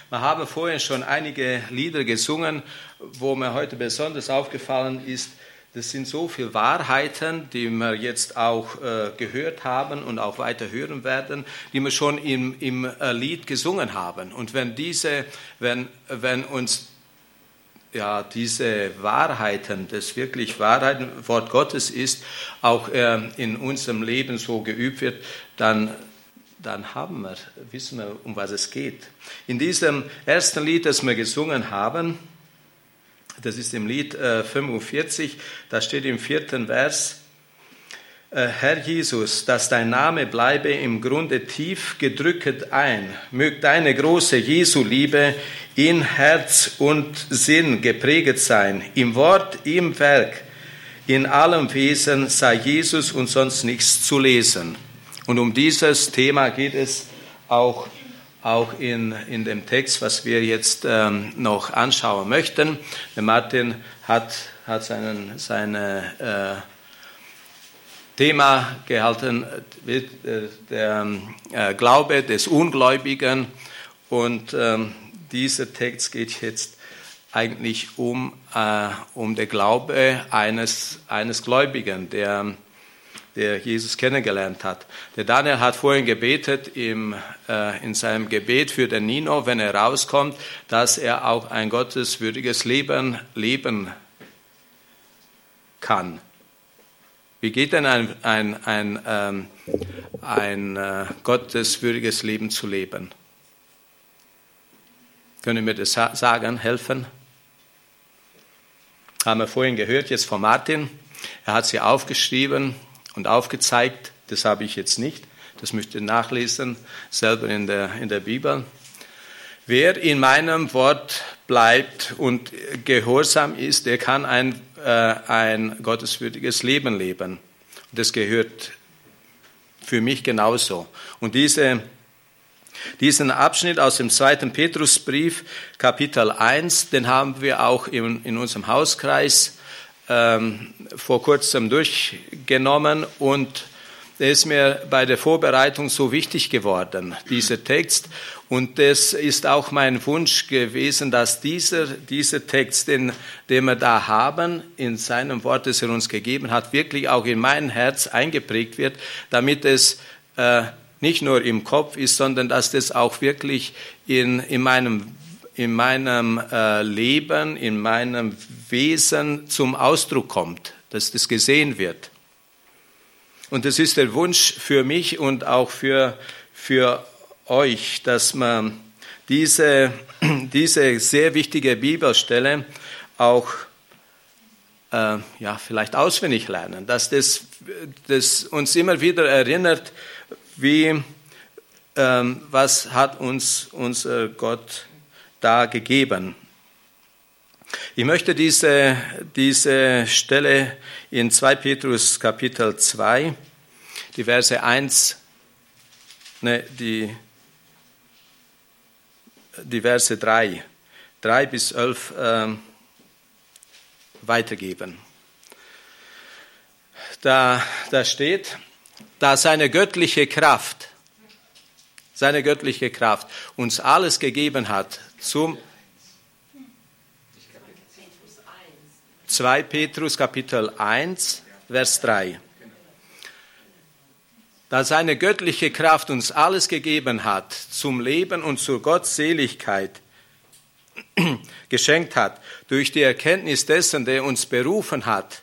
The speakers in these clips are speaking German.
Wir haben vorhin schon einige Lieder gesungen, wo mir heute besonders aufgefallen ist, das sind so viele Wahrheiten, die wir jetzt auch gehört haben und auch weiter hören werden, die wir schon im Lied gesungen haben. Und wenn uns diese Wahrheiten, das wirklich Wahrheiten, Wort Gottes ist, auch in unserem Leben so geübt wird, dann wissen wir, um was es geht. In diesem ersten Lied, das wir gesungen haben, das ist im Lied 45, da steht im 4. Vers, Herr Jesus, dass dein Name bleibe im Grunde tief gedrücket ein, mög deine große Jesu-Liebe in Herz und Sinn gepräget sein, im Wort, im Werk, in allem Wesen sei Jesus und sonst nichts zu lesen. Und um dieses Thema geht es auch in dem Text, was wir jetzt noch anschauen möchten. Der Martin hat seine Thema gehalten, der Glaube des Ungläubigen. Und dieser Text geht jetzt eigentlich um den Glaube eines Gläubigen, der Jesus kennengelernt hat. Der Daniel hat vorhin gebetet in seinem Gebet für den Nino, wenn er rauskommt, dass er auch ein gotteswürdiges Leben leben kann. Wie geht denn ein gotteswürdiges Leben zu leben? Können wir das sagen, helfen? Haben wir vorhin gehört, jetzt von Martin. Er hat sie aufgeschrieben und aufgezeigt. Das habe ich jetzt nicht. Das müsst ihr nachlesen, selber in der Bibel. Wer in meinem Wort bleibt und gehorsam ist, der kann ein gotteswürdiges Leben leben. Und das gehört für mich genauso. Und diesen Abschnitt aus dem 2. Petrusbrief, Kapitel 1, den haben wir auch in unserem Hauskreis vor kurzem durchgenommen und der ist mir bei der Vorbereitung so wichtig geworden, dieser Text. Und das ist auch mein Wunsch gewesen, dass dieser Text, den wir da haben, in seinem Wort, das er uns gegeben hat, wirklich auch in mein Herz eingeprägt wird, damit es nicht nur im Kopf ist, sondern dass das auch wirklich in meinem Leben, in meinem Wesen zum Ausdruck kommt, dass das gesehen wird. Und das ist der Wunsch für mich und auch für euch, dass man diese sehr wichtige Bibelstelle auch vielleicht auswendig lernen, dass das uns immer wieder erinnert, was hat uns unser Gott da gegeben. Ich möchte diese Stelle in 2. Petrus Kapitel 2, die Verse 3 bis 11 weitergeben. Da steht, da seine göttliche Kraft uns alles gegeben hat zum 2. Petrus Kapitel 1, Vers 3. Da seine göttliche Kraft uns alles gegeben hat zum Leben und zur Gottseligkeit geschenkt hat, durch die Erkenntnis dessen, der uns berufen hat,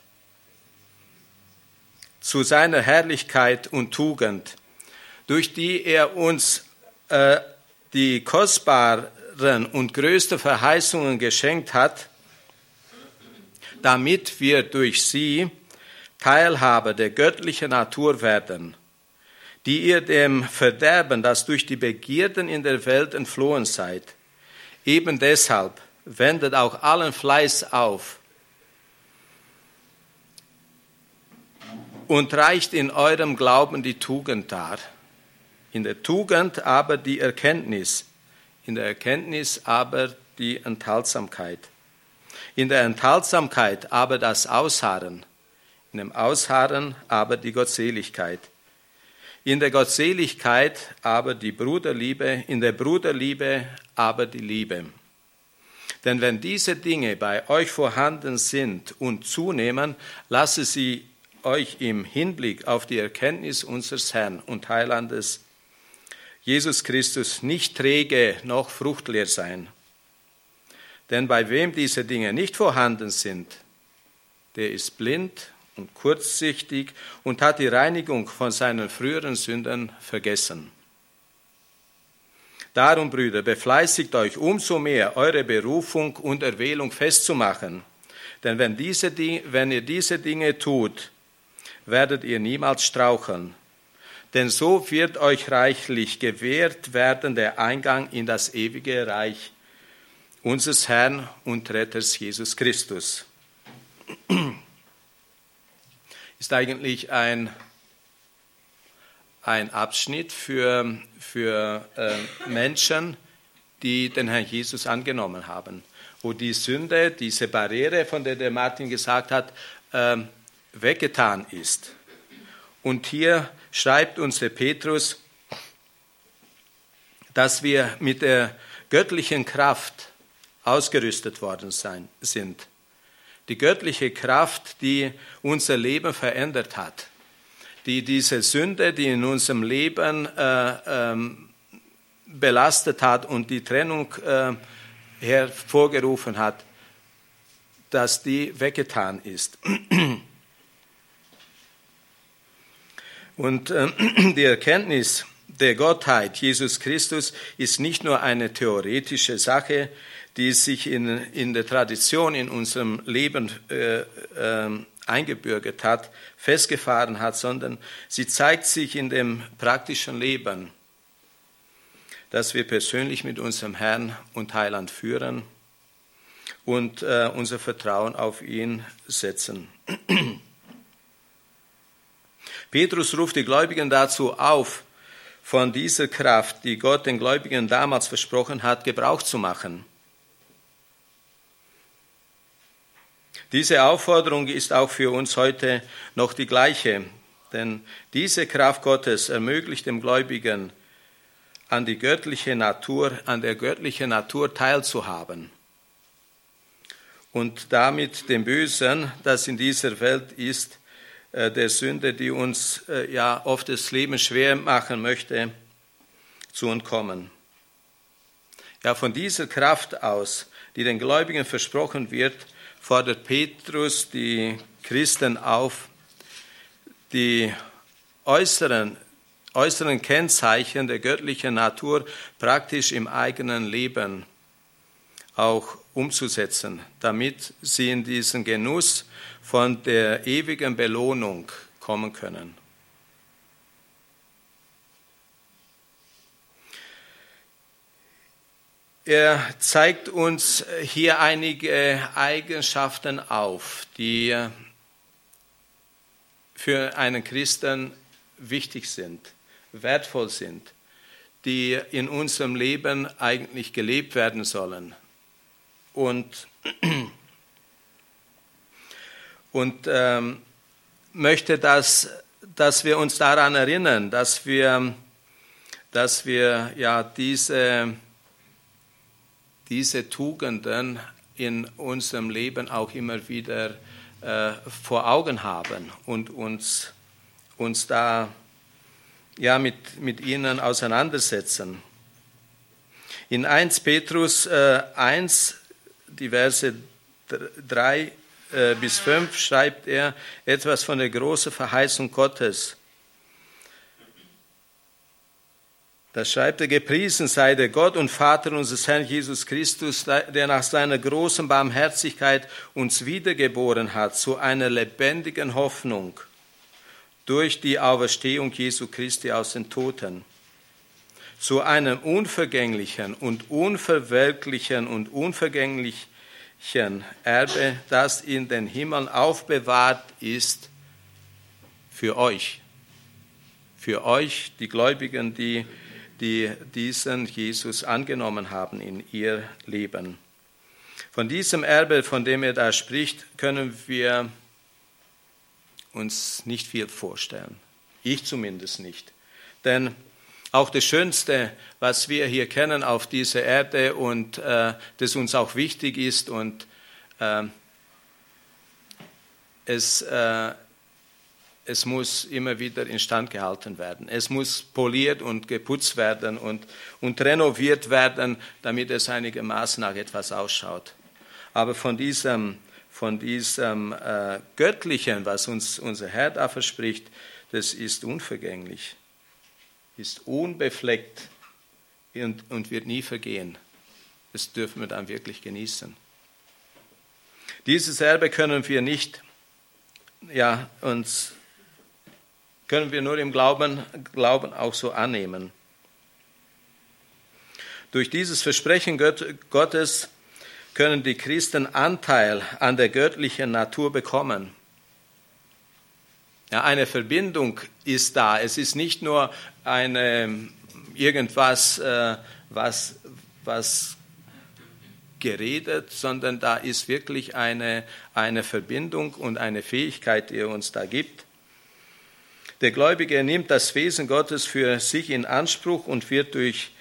zu seiner Herrlichkeit und Tugend, durch die er uns die kostbaren und größten Verheißungen geschenkt hat, damit wir durch sie Teilhaber der göttlichen Natur werden, die ihr dem Verderben, das durch die Begierden in der Welt entflohen seid. Eben deshalb wendet auch allen Fleiß auf und reicht in eurem Glauben die Tugend dar. In der Tugend aber die Erkenntnis, in der Erkenntnis aber die Enthaltsamkeit. In der Enthaltsamkeit aber das Ausharren, in dem Ausharren aber die Gottseligkeit. in der Gottseligkeit aber die Bruderliebe, in der Bruderliebe aber die Liebe. Denn wenn diese Dinge bei euch vorhanden sind und zunehmen, lasse sie euch im Hinblick auf die Erkenntnis unseres Herrn und Heilandes Jesus Christus nicht träge noch fruchtleer sein. Denn bei wem diese Dinge nicht vorhanden sind, der ist blind und kurzsichtig und hat die Reinigung von seinen früheren Sünden vergessen. Darum, Brüder, befleißigt euch umso mehr, eure Berufung und Erwählung festzumachen. Denn wenn ihr diese Dinge tut, werdet ihr niemals straucheln. Denn so wird euch reichlich gewährt werden der Eingang in das ewige Reich unseres Herrn und Retters Jesus Christus. Ist eigentlich ein Abschnitt für Menschen, die den Herrn Jesus angenommen haben, wo die Sünde, diese Barriere, von der Martin gesagt hat, weggetan ist. Und hier schreibt uns der Petrus, dass wir mit der göttlichen Kraft ausgerüstet worden sind. Die göttliche Kraft, die unser Leben verändert hat, die diese Sünde, die in unserem Leben belastet hat und die Trennung hervorgerufen hat, dass die weggetan ist. Und die Erkenntnis der Gottheit Jesus Christus ist nicht nur eine theoretische Sache, die sich in der Tradition in unserem Leben eingebürgert hat, festgefahren hat, sondern sie zeigt sich in dem praktischen Leben, das wir persönlich mit unserem Herrn und Heiland führen und unser Vertrauen auf ihn setzen. Petrus ruft die Gläubigen dazu auf, von dieser Kraft, die Gott den Gläubigen damals versprochen hat, Gebrauch zu machen. Diese Aufforderung ist auch für uns heute noch die gleiche, denn diese Kraft Gottes ermöglicht dem Gläubigen, an der göttlichen Natur teilzuhaben und damit dem Bösen, das in dieser Welt ist, der Sünde, die uns oft das Leben schwer machen möchte, zu entkommen. Ja, von dieser Kraft aus, die den Gläubigen versprochen wird, fordert Petrus die Christen auf, die äußeren Kennzeichen der göttlichen Natur praktisch im eigenen Leben auch umzusetzen, damit sie in diesen Genuss von der ewigen Belohnung kommen können. Er zeigt uns hier einige Eigenschaften auf, die für einen Christen wichtig sind, wertvoll sind, die in unserem Leben eigentlich gelebt werden sollen. Und möchte, dass wir uns daran erinnern, dass wir ja diese Tugenden in unserem Leben auch immer wieder vor Augen haben und uns da mit ihnen auseinandersetzen. In 1. Petrus 1, die Verse 3 bis 5 schreibt er etwas von der großen Verheißung Gottes. Da schreibt er: Gepriesen sei der Gott und Vater unseres Herrn Jesus Christus, der nach seiner großen Barmherzigkeit uns wiedergeboren hat zu einer lebendigen Hoffnung durch die Auferstehung Jesu Christi aus den Toten, zu einem unvergänglichen und unverwelklichen und unvergänglichen Erbe, das in den Himmeln aufbewahrt ist für euch, die Gläubigen, die diesen Jesus angenommen haben in ihr Leben. Von diesem Erbe, von dem er da spricht, können wir uns nicht viel vorstellen. Ich zumindest nicht. Denn auch das Schönste, was wir hier kennen auf dieser Erde und das uns auch wichtig ist und es muss immer wieder instand gehalten werden. Es muss poliert und geputzt werden und renoviert werden, damit es einigermaßen nach etwas ausschaut. Aber von diesem Göttlichen, was uns unser Herr da verspricht, das ist unvergänglich, ist unbefleckt und wird nie vergehen. Das dürfen wir dann wirklich genießen. Dieses Erbe können wir nicht, können wir nur im Glauben auch so annehmen. Durch dieses Versprechen Gottes können die Christen Anteil an der göttlichen Natur bekommen. Ja, eine Verbindung ist da. Es ist nicht nur irgendwas, was geredet, sondern da ist wirklich eine Verbindung und eine Fähigkeit, die er uns da gibt. Der Gläubige nimmt das Wesen Gottes für sich in Anspruch und wird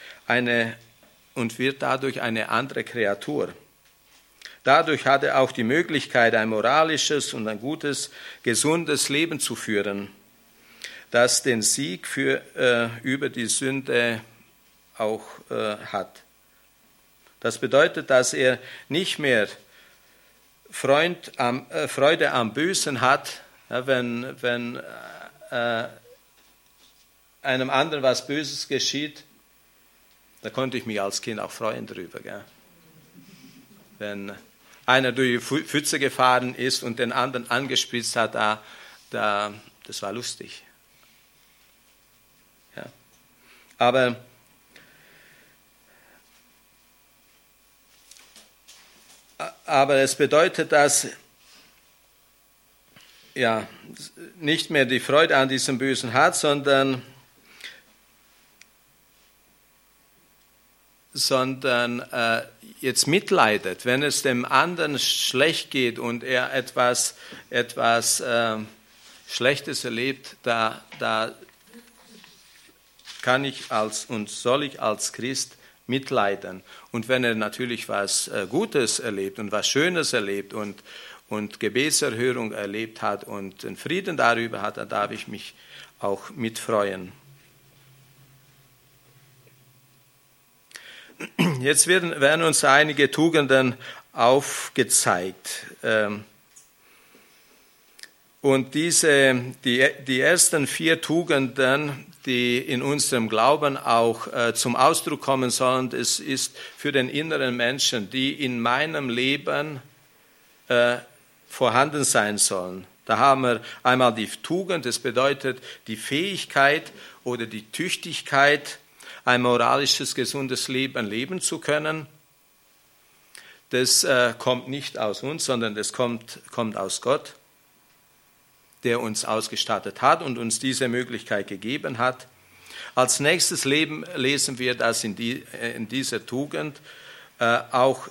dadurch eine andere Kreatur. Dadurch hat er auch die Möglichkeit, ein moralisches und ein gutes, gesundes Leben zu führen, das den Sieg über die Sünde auch hat. Das bedeutet, dass er nicht mehr Freude am Bösen hat, wenn einem anderen was Böses geschieht. Da konnte ich mich als Kind auch freuen drüber. Gell? Wenn einer durch die Pfütze gefahren ist und den anderen angespritzt hat, das war lustig. Ja. Aber es bedeutet, dass nicht mehr die Freude an diesem Bösen hat, sondern jetzt mitleidet, wenn es dem anderen schlecht geht und er etwas Schlechtes erlebt, da kann ich soll ich als Christ mitleiden. Und wenn er natürlich was Gutes erlebt und was Schönes erlebt und Gebetserhörung erlebt hat und einen Frieden darüber hat, dann darf ich mich auch mitfreuen. Jetzt werden uns einige Tugenden aufgezeigt. Und die ersten 4 Tugenden, die in unserem Glauben auch zum Ausdruck kommen sollen, das ist für den inneren Menschen, die in meinem Leben vorhanden sein sollen. Da haben wir einmal die Tugend, das bedeutet die Fähigkeit oder die Tüchtigkeit, ein moralisches, gesundes Leben leben zu können. Das kommt nicht aus uns, sondern das kommt aus Gott, der uns ausgestattet hat und uns diese Möglichkeit gegeben hat. Als nächstes lesen wir, dass in dieser Tugend auch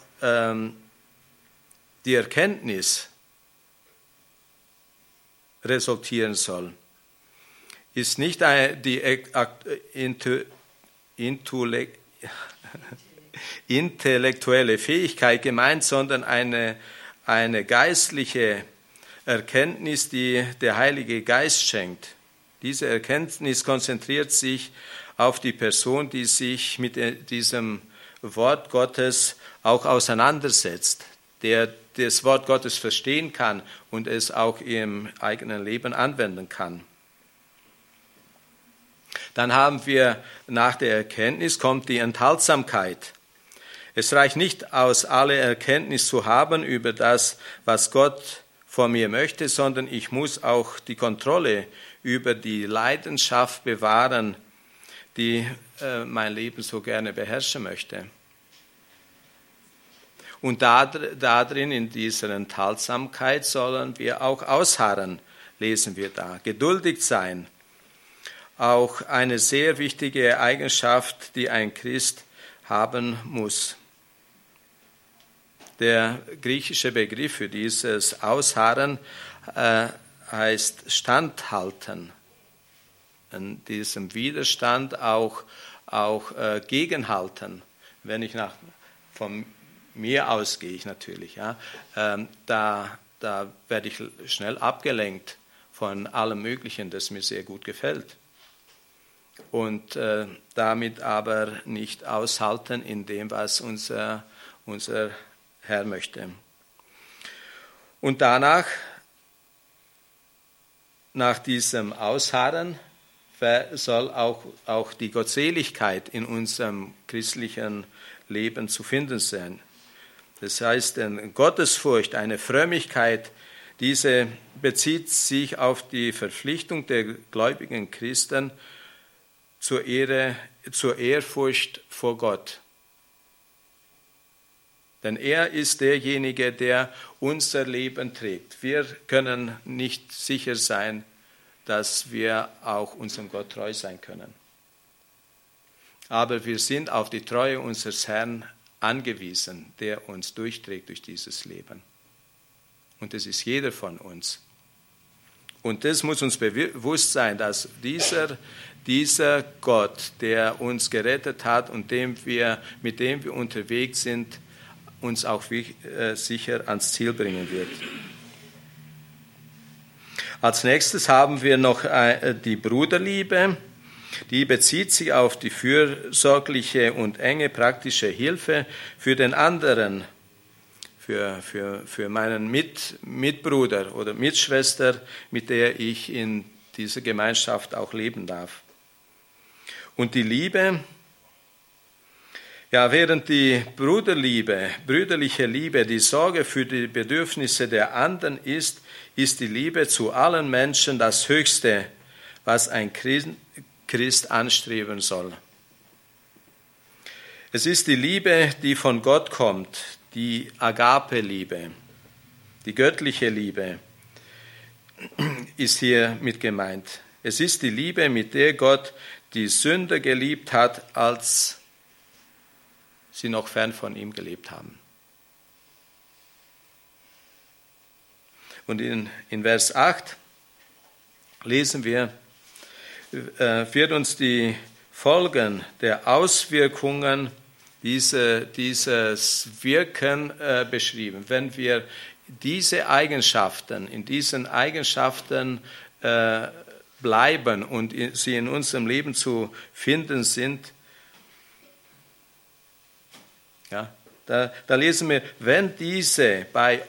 die Erkenntnis resultieren soll. Ist nicht die intellektuelle Fähigkeit gemeint, sondern eine geistliche Erkenntnis, die der Heilige Geist schenkt. Diese Erkenntnis konzentriert sich auf die Person, die sich mit diesem Wort Gottes auch auseinandersetzt, der das Wort Gottes verstehen kann und es auch im eigenen Leben anwenden kann. Dann haben wir nach der Erkenntnis kommt die Enthaltsamkeit. Es reicht nicht aus, alle Erkenntnis zu haben über das, was Gott von mir möchte, sondern ich muss auch die Kontrolle über die Leidenschaft bewahren, die mein Leben so gerne beherrschen möchte. Und darin, in dieser Enthaltsamkeit, sollen wir auch ausharren, lesen wir da. Geduldig sein, auch eine sehr wichtige Eigenschaft, die ein Christ haben muss. Der griechische Begriff für dieses Ausharren heißt Standhalten. diesem Widerstand auch gegenhalten. Wenn ich von mir ausgehe, ich natürlich, ja, da werde ich schnell abgelenkt von allem Möglichen, das mir sehr gut gefällt. Und damit aber nicht aushalten in dem, was unser Herr möchte. Und danach, nach diesem Ausharren, soll auch die Gottseligkeit in unserem christlichen Leben zu finden sein. Das heißt, eine Gottesfurcht, eine Frömmigkeit, diese bezieht sich auf die Verpflichtung der gläubigen Christen zur Ehrfurcht vor Gott. Denn er ist derjenige, der unser Leben trägt. Wir können nicht sicher sein, dass wir auch unserem Gott treu sein können. Aber wir sind auf die Treue unseres Herrn angewiesen, der uns durchträgt durch dieses Leben. Und das ist jeder von uns. Und das muss uns bewusst sein, dass dieser Gott, der uns gerettet hat und mit dem wir unterwegs sind, uns auch sicher ans Ziel bringen wird. Als nächstes haben wir noch die Bruderliebe. Die bezieht sich auf die fürsorgliche und enge praktische Hilfe für den anderen, für meinen Mitbruder oder Mitschwester, mit der ich in dieser Gemeinschaft auch leben darf. Und die Liebe, ja, während die brüderliche Liebe, die Sorge für die Bedürfnisse der anderen ist die Liebe zu allen Menschen das Höchste, was ein Christ anstreben soll. Es ist die Liebe, die von Gott kommt, die Agape-Liebe, die göttliche Liebe ist hier mit gemeint. Es ist die Liebe, mit der Gott die Sünder geliebt hat, als sie noch fern von ihm gelebt haben. Und in Vers 8 lesen wir, wird uns die Folgen der Auswirkungen dieses Wirken beschrieben. Wenn wir in diesen Eigenschaften bleiben und sie in unserem Leben zu finden sind, ja, da lesen wir, wenn diese bei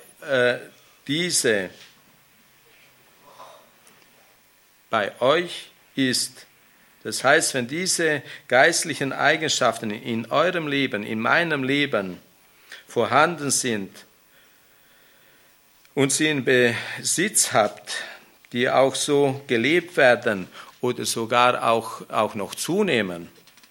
euch ist, das heißt, wenn diese geistlichen Eigenschaften in eurem Leben, in meinem Leben vorhanden sind und sie in Besitz habt, die auch so gelebt werden oder sogar auch noch zunehmen,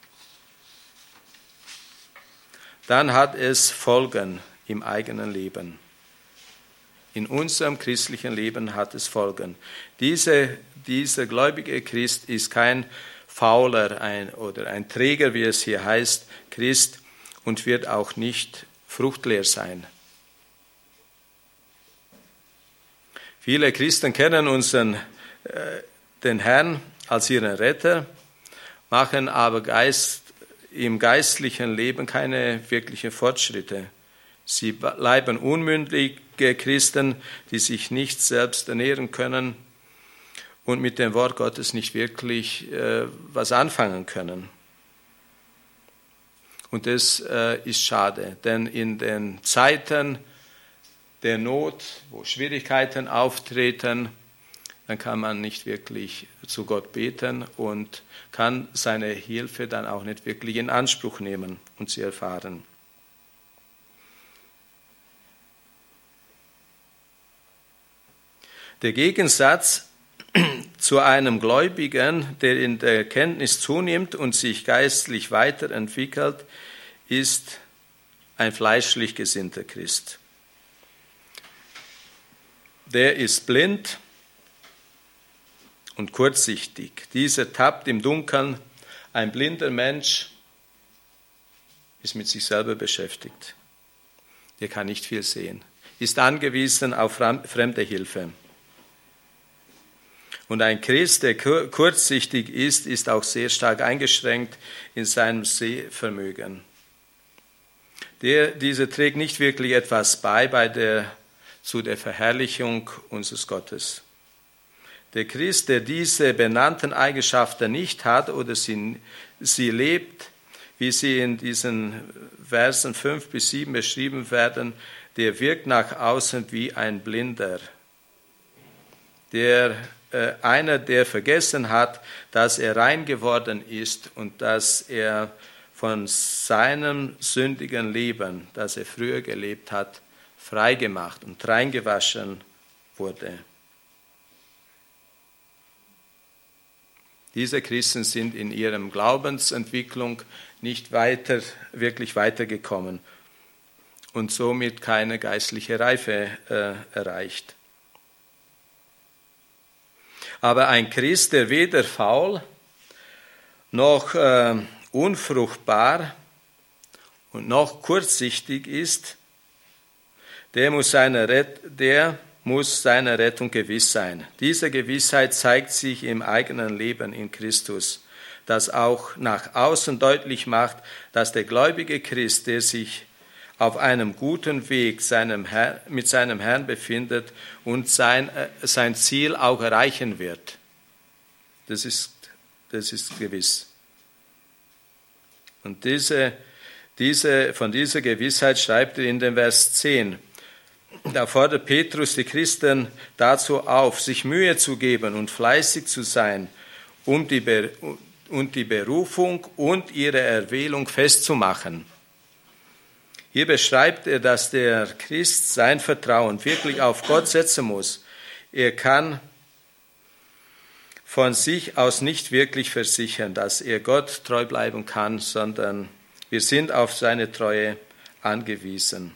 dann hat es Folgen im eigenen Leben. In unserem christlichen Leben hat es Folgen. Dieser gläubige Christ ist kein fauler oder ein Träger, wie es hier heißt, Christ, und wird auch nicht fruchtleer sein. Viele Christen kennen den Herrn als ihren Retter, machen aber im geistlichen Leben keine wirklichen Fortschritte. Sie bleiben unmündige Christen, die sich nicht selbst ernähren können und mit dem Wort Gottes nicht wirklich was anfangen können. Und das ist schade, denn in den Zeiten der Not, wo Schwierigkeiten auftreten, dann kann man nicht wirklich zu Gott beten und kann seine Hilfe dann auch nicht wirklich in Anspruch nehmen und sie erfahren. Der Gegensatz zu einem Gläubigen, der in der Kenntnis zunimmt und sich geistlich weiterentwickelt, ist ein fleischlich gesinnter Christ. Der ist blind und kurzsichtig. Dieser tappt im Dunkeln. Ein blinder Mensch ist mit sich selber beschäftigt. Der kann nicht viel sehen, ist angewiesen auf fremde Hilfe. Und ein Christ, der kurzsichtig ist, ist auch sehr stark eingeschränkt in seinem Sehvermögen. Dieser trägt nicht wirklich etwas bei zu der Verherrlichung unseres Gottes. Der Christ, der diese benannten Eigenschaften nicht hat oder sie lebt, wie sie in diesen Versen 5 bis 7 beschrieben werden, der wirkt nach außen wie ein Blinder. Einer, der vergessen hat, dass er rein geworden ist und dass er von seinem sündigen Leben, das er früher gelebt hat, freigemacht und reingewaschen wurde. Diese Christen sind in ihrer Glaubensentwicklung nicht wirklich weitergekommen und somit keine geistliche Reife erreicht. Aber ein Christ, der weder faul noch unfruchtbar und noch kurzsichtig ist, der muss seiner Rettung gewiss sein. Diese Gewissheit zeigt sich im eigenen Leben in Christus, das auch nach außen deutlich macht, dass der gläubige Christ, der sich auf einem guten Weg mit seinem Herrn befindet und sein Ziel auch erreichen wird. Das ist gewiss. Und von dieser Gewissheit schreibt er in dem Vers 10. Da fordert Petrus die Christen dazu auf, sich Mühe zu geben und fleißig zu sein, und die Berufung und ihre Erwählung festzumachen. Hier beschreibt er, dass der Christ sein Vertrauen wirklich auf Gott setzen muss. Er kann von sich aus nicht wirklich versichern, dass er Gott treu bleiben kann, sondern wir sind auf seine Treue angewiesen.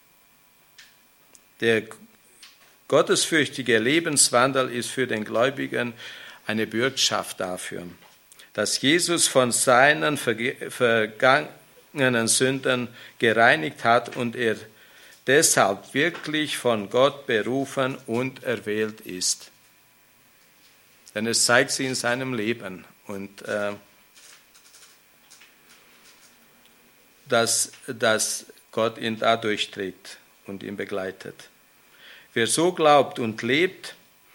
Der gottesfürchtige Lebenswandel ist für den Gläubigen eine Bürgschaft dafür, dass Jesus von seinen vergangenen Sünden gereinigt hat und er deshalb wirklich von Gott berufen und erwählt ist. Denn es zeigt sich in seinem Leben und dass Gott ihn dadurch trägt und ihn begleitet. Wer so glaubt und lebt,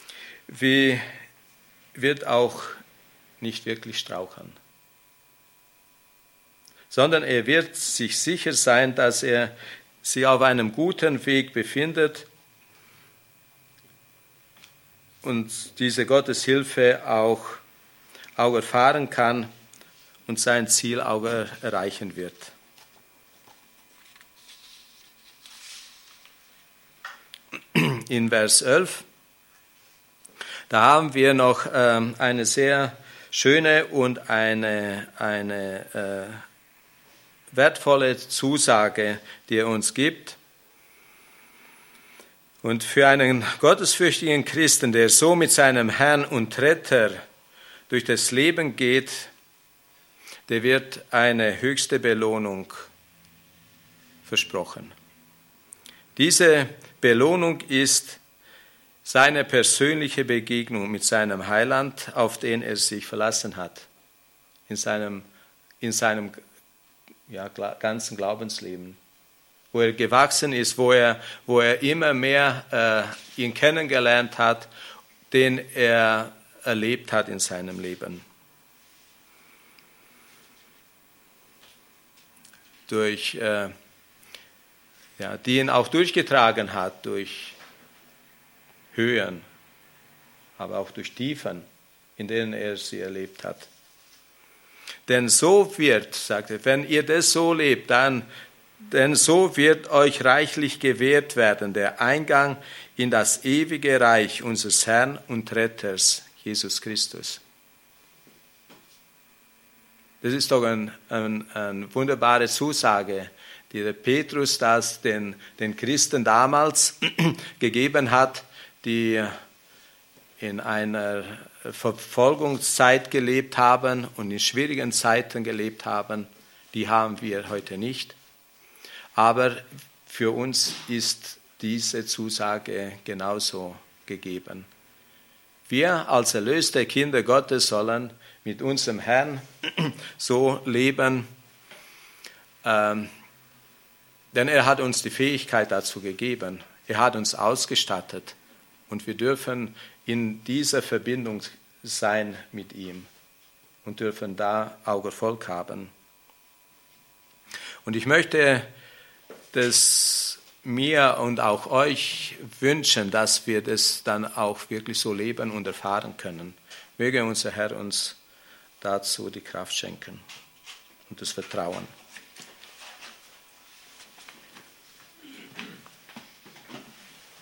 wird auch nicht wirklich straucheln, sondern er wird sich sicher sein, dass er sich auf einem guten Weg befindet und diese Gotteshilfe auch erfahren kann und sein Ziel auch erreichen wird. In Vers 11, da haben wir noch eine sehr schöne und eine wertvolle Zusage, die er uns gibt. Und für einen gottesfürchtigen Christen, der so mit seinem Herrn und Retter durch das Leben geht, der wird eine höchste Belohnung versprochen. Diese Belohnung ist seine persönliche Begegnung mit seinem Heiland, auf den er sich verlassen hat, in seinem ganzen Glaubensleben, wo er gewachsen ist, wo er immer mehr ihn kennengelernt hat, den er erlebt hat in seinem Leben. Die ihn auch durchgetragen hat, durch Höhen, aber auch durch Tiefen, in denen er sie erlebt hat. Denn so wird, sagt er, wenn ihr das so lebt, denn so wird euch reichlich gewährt werden der Eingang in das ewige Reich unseres Herrn und Retters, Jesus Christus. Das ist doch eine wunderbare Zusage, die der Petrus das den Christen damals gegeben hat, die in einer Verfolgungszeit gelebt haben und in schwierigen Zeiten gelebt haben. Die haben wir heute nicht. Aber für uns ist diese Zusage genauso gegeben. Wir als erlöste Kinder Gottes sollen mit unserem Herrn so leben, denn er hat uns die Fähigkeit dazu gegeben. Er hat uns ausgestattet und wir dürfen in dieser Verbindung sein mit ihm und dürfen da auch Erfolg haben. Und ich möchte das mir und auch euch wünschen, dass wir das dann auch wirklich so leben und erfahren können. Möge unser Herr uns dazu die Kraft schenken und das Vertrauen.